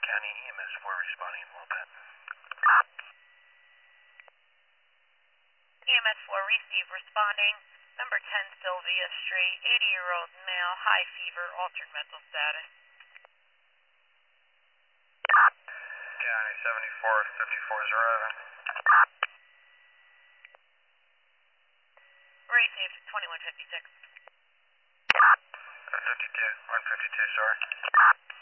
County EMS 4 responding in a little bit. EMS 4 receive responding. Number 10 Sylvia Street, 80-year-old male, high fever, altered mental status. County 7454 is arriving. Received 2156. 152, sorry.